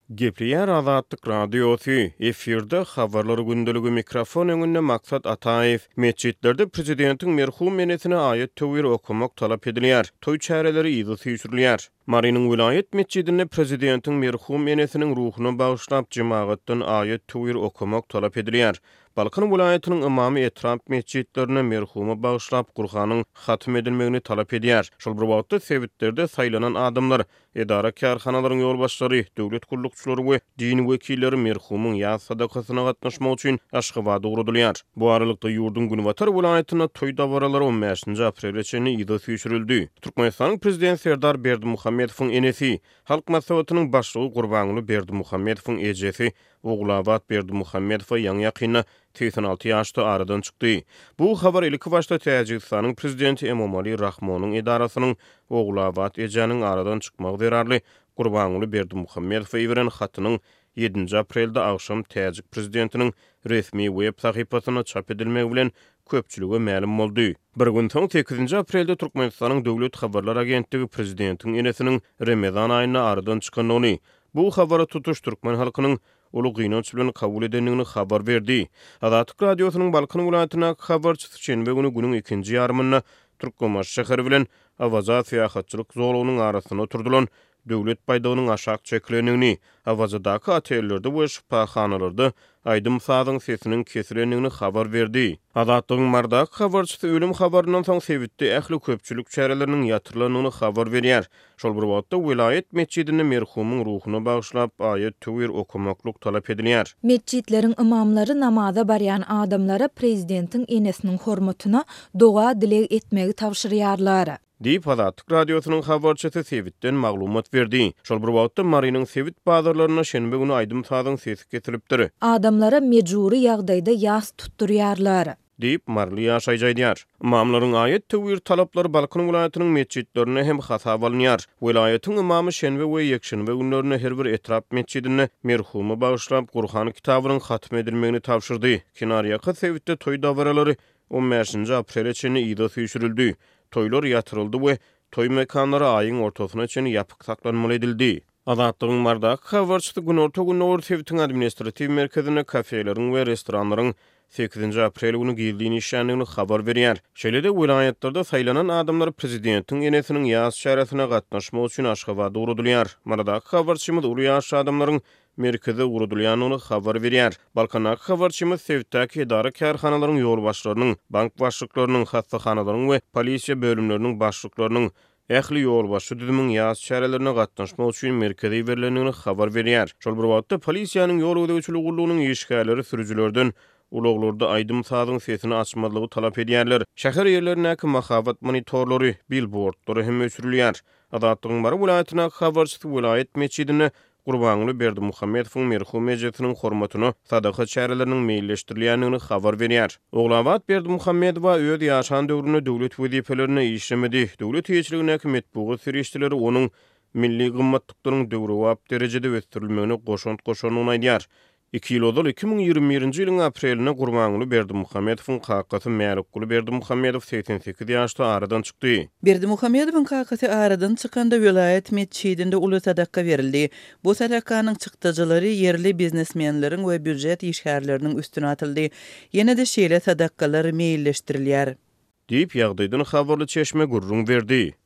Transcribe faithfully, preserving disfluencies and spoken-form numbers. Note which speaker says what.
Speaker 1: Gepriyer Azatlyk radiosu efirde habarlary gündöligi mikrofon öňünde maksat Ataev mescitlerde prezidentiň merhum menesine aýat töwür okumak talap edilýär. Toý çäreleri ýygy süýçürilýär. Marynyň vilayet mescidinde prezidentiň merhum menesiniň ruhuny bagyşlap jemaatdan aýat töwür okumak talap edilýär. Balkan vilayatynyň imamy etraf mescitlerine merhumy bagyşlap Qur'anyň hatm edilmegini talap edýär. Şol bir wagtda sewitlerde saýlanan adamlar, edara karhanalaryň ýolbaşçylary, döwlet guruluşçylary we dini wekilleri merhumyň ýaz sadakasyna gatnaşmak üçin Aşgabatda gurulýar. Bu aralykda ýurdun Günwatar vilayatyna toý dawaralary on beşinji aprel reçeni ýygy süýçürildi. Türkmenistanyň prezidenti Serdar Berdimuhammedowyň enesi, halk maslahatynyň başlygy Gurbanuly Berdimuhammedowyň ejesi Oglabat Berdimuhammedow ýaňy ýakyna seksen alty ýaşda aradan çykdy. Bu habar ilki başda Täjikistanyň prezidenti Emomali Rahmonyň edarasynyň Oglabat ejeniň aradan çykmagy derarly Gurbanuly Berdimuhammedow beren hatynyň ýedinji aprelde agşam Täjik prezidentiniň resmi web sahypasyna çap edilmegi bilen köpçülüge ma'lum boldy. Bir gün soň sekizinji aprelde Türkmenistanyň döwlet habarlar agentligi prezidentiň enesiniň Ramazan aýyna aradan çykanyny, bu habara tutuş türkmen halkynyň ulu gynanç bilen kabul edenligini habar berdi. Azatlyk radiosynyň Balkan vilayatyna habarçysy şenbe güni günüň ikinji ýarmyna Türkmenbaş şäheri bilen awaza syýahatçylyk zolugynyň arasyna oturdulan döwlet paýdagynyň aşak çekilenligini, awazadaky otellerde we şifaxanalarda aýdym sadyň sesiniň kesilenligini habar berdi. Azatlygyň mardak habarçysy ölüm habarynyň soň sewitde ähli köpçülik çäreleriniň ýatyrylanyny habar berýär. Şol bir wagtda vilayet mescidinde merhumyň ruhuny bagyşlap aýat töwür okumaklyk talap edilýär.
Speaker 2: Mescitleriň imamlary namaza barýan adamlara prezidentiň enesiniň hormatyna doga dilek etmegi tapşyrýarlar.
Speaker 1: Diýip Azatlyk radiosynyň habarçysy sewitden maglumat berdi. Şol bir wagtda Marynyň sewit bazarlaryna şenbe güni aýdym sadyň sesi kesilipdir.
Speaker 2: Adamlara mejburi ýagdaýda ýas tutturýarlar.
Speaker 1: Diýip Marly ýaşaýjydýar. Imamlaryň aýat töwür talaplary Balkan vilayatynyň mescitlerine hem hasap alınýar. Vilayatyň imamy şenbe we ýekşenbe günlerine her bir etraf mescidine merhumy bagyşlap Qur'an kitabynyň hatm edilmegini tapşyrdy. Kinarýaky sewitde toý dawaralary on beşinji aprel reçeni ýygy süýçürildi. Toylar yatırıldı we toy mekanları ayın ortasına çen yapık saklanmaly edildi. Azatlygyň mardak habarçysy gün orta gün Nowr Sewitiň administrativ merkezine kafeleriň we restoranlaryň sekizinji aprel günü girdiğini işlendiğini habar berýär. Şeýlede vilayatlarda saýlanan adamlar prezidentiň enesiniň ýaz şäherine gatnaşmak üçin Aşgabatda gurulýar. Mardak habarçymyz uly ýaşy adamlaryň merkeze gurulýanyny habar berýär. Balkanak habarçymyz Sewitdäki edara karhanalaryň ýolbaşçylarynyň, bank başlyklarynyň, hastahanalaryň we polisiýa bölümleriniň başlyklarynyň ähli ýolbaşçy düzüminiň ýaz şäherlerine gatnaşmak üçin merkeze berilendigini habar berýär. Şol bir wagtda polisiýanyň ýol ödäwçilik gurulunyň işgärleri sürüjilerden ulaglarda aýdym sadyň sesini açmalygy talap edýärler. Şäher ýerlerindäki mahabat monitorlary, billboardlary hem öçürilýär. Azatlygyň bary vilayatyna habarçysy vilayet mescidine Gurbanuly Berdimuhammedowyň merhum ejesiniň hormatyna sadaka çäreleriniň meýilleşdirilýändigini habar berýär. Oglabat Berdimuhammedowa öz ýaşan döwründe döwlet wezipelerini işlemedi. Döwlet ýeçiligine metbuat serişdileri onuň milli gymmatlyklaryň döwri wagt derejede ösdirilmegine goşant goşanyny aýdýar. iki ýyl ozal iki ming ýygrimi birinji ýylyň apreline Gurbanuly Berdimuhammedowyň kakasy Märikguly Berdimuhammedow seksen sekiz ýaşda aradan çykdy.
Speaker 3: Berdimuhammedowyň kakasy aradan çykanda vilayet mescidinde uly sadaka berildi. Bu sadakanyň çykdyjylary yerli biznesmenleriň we büdjet işgärleriniň üstüne atyldy. Ýene de şeýle sadakalar meýilleşdirilýär.
Speaker 1: Diýip ýagdaýdan habarly çeşme gurrun berdi.